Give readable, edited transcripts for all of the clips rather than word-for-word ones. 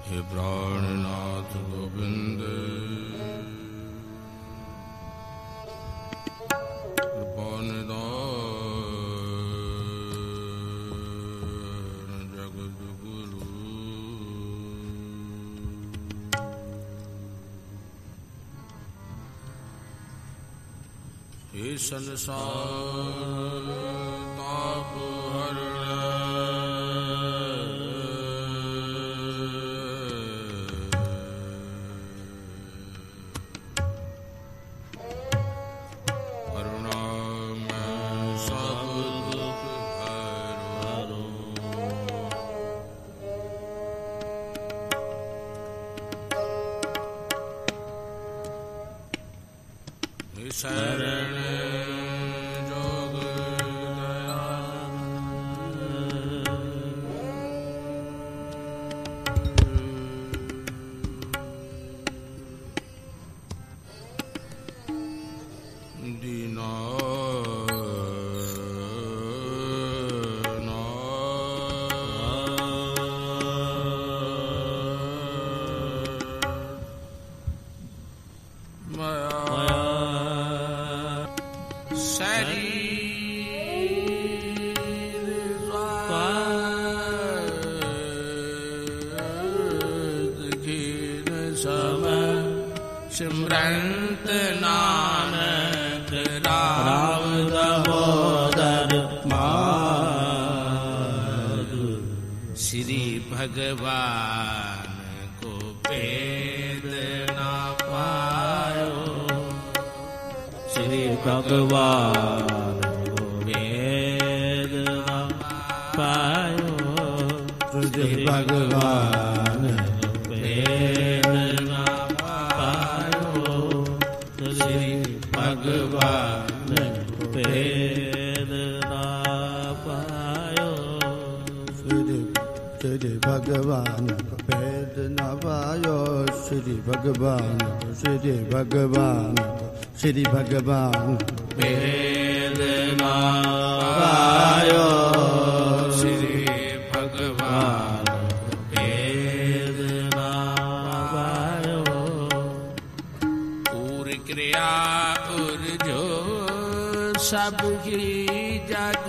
हे प्राणनाथ गोविंद कृपा निधान जगत गुरु हे संसार ताप हरण शरण जोग दीना सिमरंत नानक राम दामोदर माधु श्री भगवान को भेद ना पायो श्री भगवान को भेद ना पायो श्री भगवान भगवान भेद ना पायो श्री भगवान भेद ना पायो श्री भगवान श्री भगवान श्री भगवान भेद ना पायो श्री भगवान भेद ना पायो पूरी क्रिया सबकी जग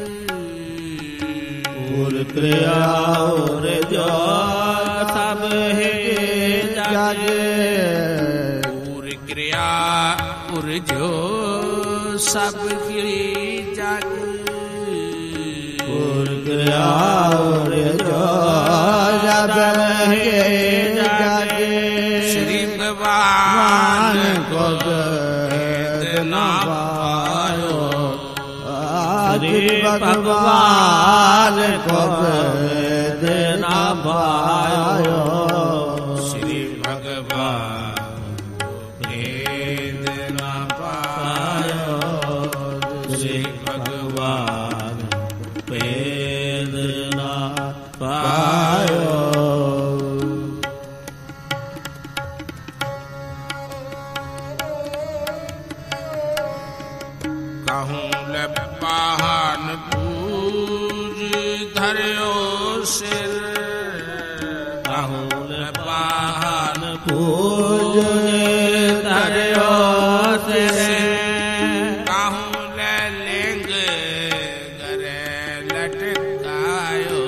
पूर क्रिया और जो सब है जग पूर क्रिया और जो सबकी जग पूर क्रिया और जो सब है जग श्री भगवान को भेद ना श्री भगवान को भेद ना पायो श्री भगवान को भेद ना पायो श्री भगवान को भेद ना पायो कहूँ पाहन पूज धर्यो सिर कहूँ पाहन पूज धर्यो सिर कहूँ लिंग गरे लटकायो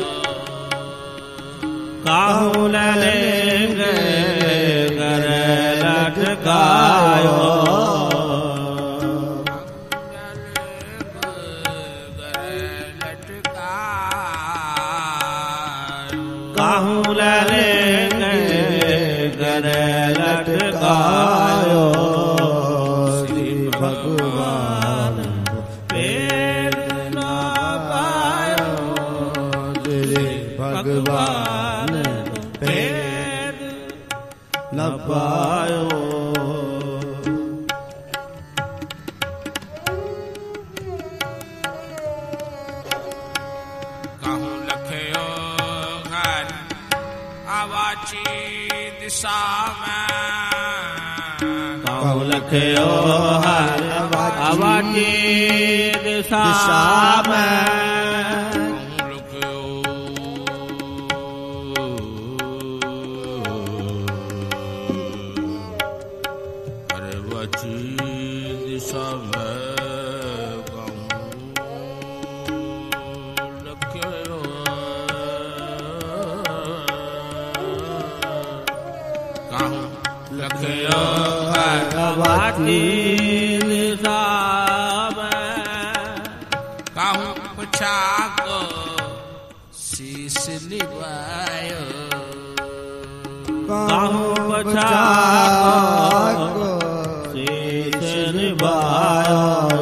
कहूँ लिंग गरे लटकायो काहूँ लेंगे गरे लटकायो श्री भगवान भेद ना पायो श्री भगवान भेद न पायो दिशा में कहूँ लखयो हर अवाची दिशा में लखयो हरवाटी दिशा में कहूँ पछा को शीश निभायो कहूँ पछा को शीश निभायो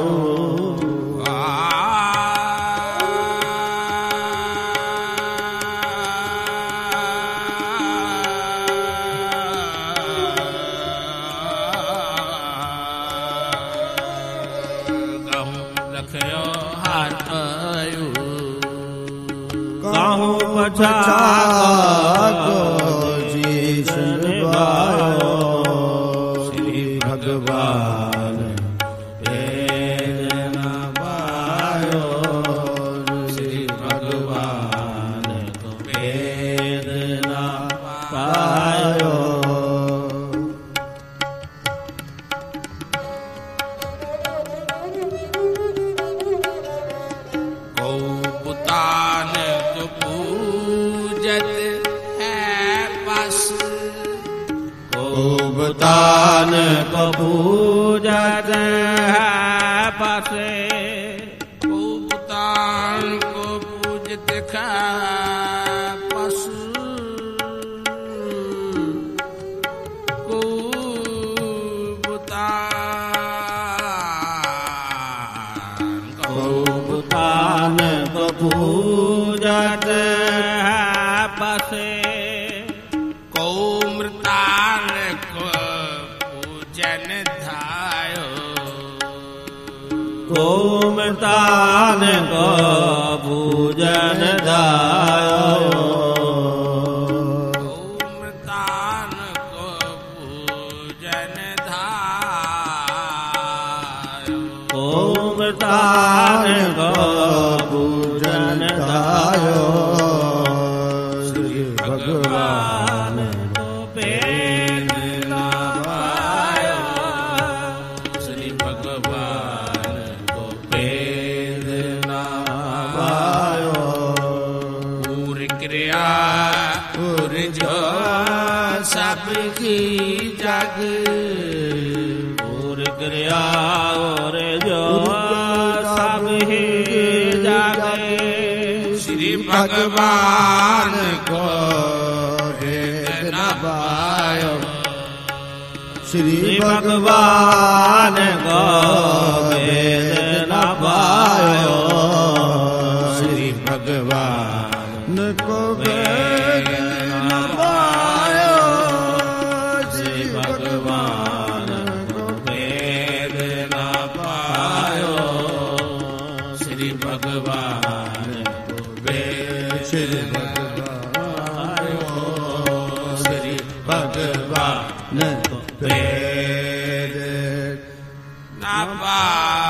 कहूँ पछा को शीश निभायो श्री भगवान भेद न पायो श्री भगवान को भेद न पायो भगवान को पूजत है पासे भगवान को पूजत है पशु भगवान को पूजत है पासे कोमतान को पूजन दायो कोमतान को पूजन धायो कोमतान को पूजन दायो श्री भगवान को भेद न पायो श्री भगवान भेद न पायो पूरी क्रिया पूरी जो सबकी जग पूरी क्रिया और जो सबकी जग श्री भगवान को भेद न पायो श्री भगवान को भेद न पायो श्री भगवान को भेद न पायो श्री भगवान को भेद न पायो श्री भगवान को भेद श्री भगवान को भेद न पायो न पायो